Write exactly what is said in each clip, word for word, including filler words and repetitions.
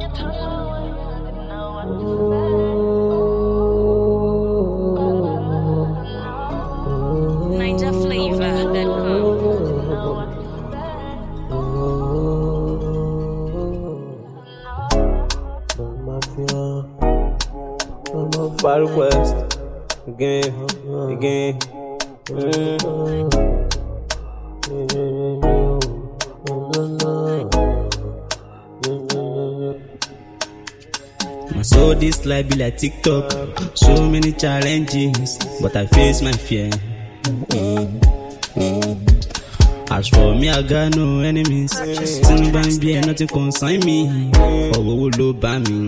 Niger Flavor dot I'm a Far West again, again. Mm. I saw this life be like TikTok, so many challenges, but I face my fear. Mm. Mm. As for me, I got no enemies. Tin ban be nothing consign me. Or wo lo ba me.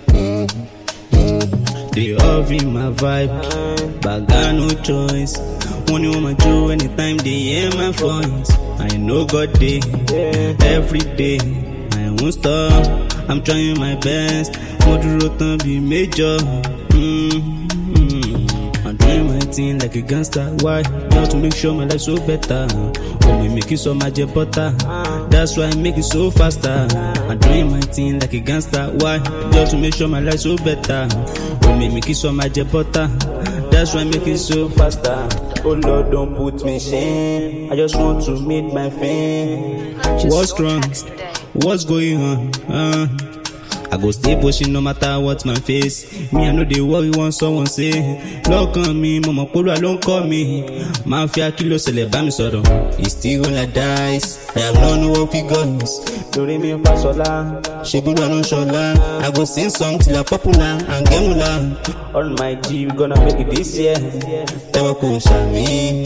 They all feel my vibe, but I got no choice. When you want my joy, anytime they hear my voice, I know God day, every day. I won't stop, I'm trying my best. Want to rotan be major. Mm-hmm. I'm doing my thing like a gangster. Why? Just to make sure my life so better. When we make it so much butter, that's why I make it so faster. I'm doing my thing like a gangster. Why? Just to make sure my life so better. When we make it so much butter, that's why I make it so faster. Oh Lord, don't put me in shame. I just want to meet my fame. What's wrong? What's going on? Uh, I go stay pushing no matter what my face. Me, I know they worry when someone say, look on me, mama, Polo, don't call me. Mafia kilo celeba me soro. It's still roll like dice. I have known what figures. Do re mi fa sola. She good on shola. I go sing song till I popular and get mula. On my G, we gonna make it this year. Never cool me.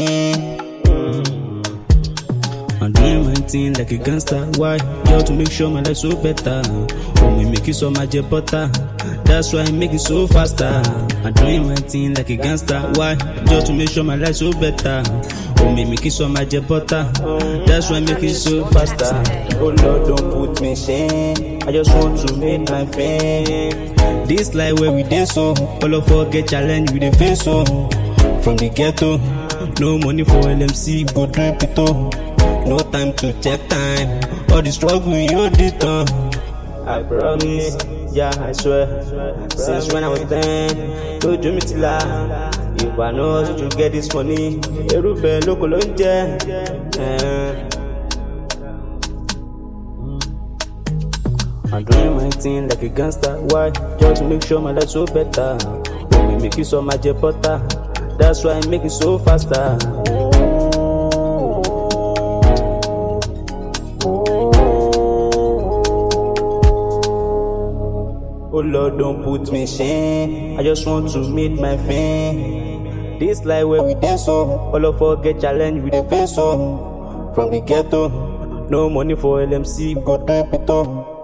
I'm doing my thing like a gangster. Why? Just to make sure my life so better. When we make it so much butter, that's why I make it so faster. I'm doing my thing like a gangster. Why? Just to make sure my life so better. When we make it so much butter, that's why I make it so faster. Oh Lord, don't put me in shame. I just want to meet my fame. This life where we dey so, all of us get challenge with the face so. From the ghetto, no money for L M C, go drink it all. No time to check time. All the struggle you did on. I promise, yeah, I swear. Since when I was ten, don't do me till I. If I know how to get this money, everybody look alone, yeah. I'm doing my thing like a gangster. Why? Just to make sure my life so better. When we make it so much butter, that's why I make it so faster. Oh Lord, don't put me in shame. I just want to meet my fame. This life where we dey so, all of us get challenge with the face so. From the ghetto, no money for L M C, go drink it all.